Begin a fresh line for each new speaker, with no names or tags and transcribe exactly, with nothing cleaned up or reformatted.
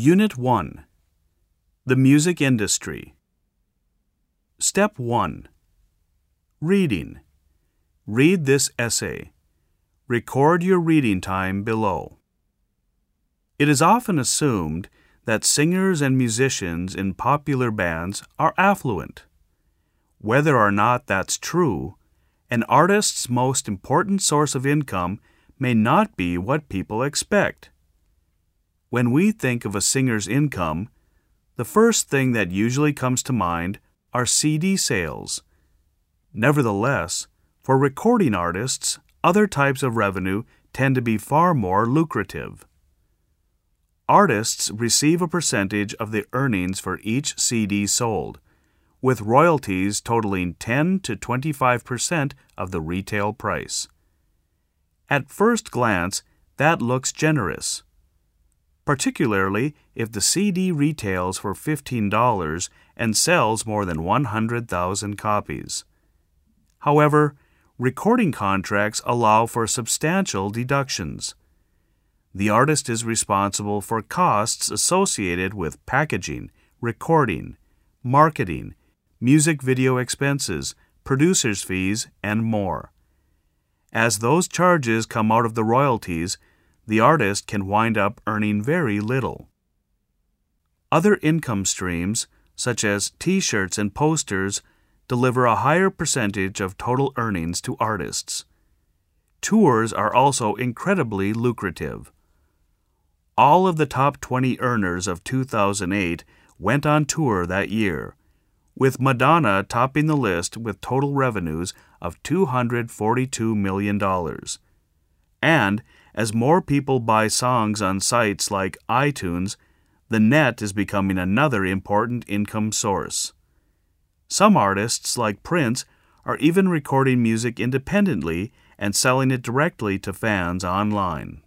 Unit one. The Music Industry. Step one. Reading. Read this essay. Record your reading time below. It is often assumed that singers and musicians in popular bands are affluent. Whether or not that's true, an artist's most important source of income may not be what people expect. When we think of a singer's income, the first thing that usually comes to mind are C D sales. Nevertheless, for recording artists, other types of revenue tend to be far more lucrative. Artists receive a percentage of the earnings for each C D sold, with royalties totaling ten to twenty-five percent of the retail price. At first glance, that looks generous, particularly if the C D retails for fifteen dollars and sells more than one hundred thousand copies. However, recording contracts allow for substantial deductions. The artist is responsible for costs associated with packaging, recording, marketing, music video expenses, producer's fees, and more. As those charges come out of the royalties, the artist can wind up earning very little. Other income streams, such as T-shirts and posters, deliver a higher percentage of total earnings to artists. Tours are also incredibly lucrative. All of the top twenty earners of two thousand eight went on tour that year, with Madonna topping the list with total revenues of two hundred forty-two million dollars. And as more people buy songs on sites like iTunes, the net is becoming another important income source. Some artists, like Prince, are even recording music independently and selling it directly to fans online.